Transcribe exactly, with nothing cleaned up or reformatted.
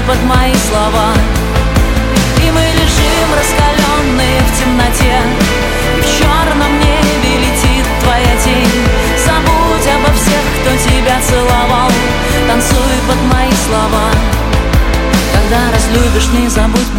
под мои слова. И мы лежим раскаленные в темноте, и в черном небе летит твоя тень. Забудь обо всех, кто тебя целовал, танцуй под мои слова. Когда разлюбишь, не забудь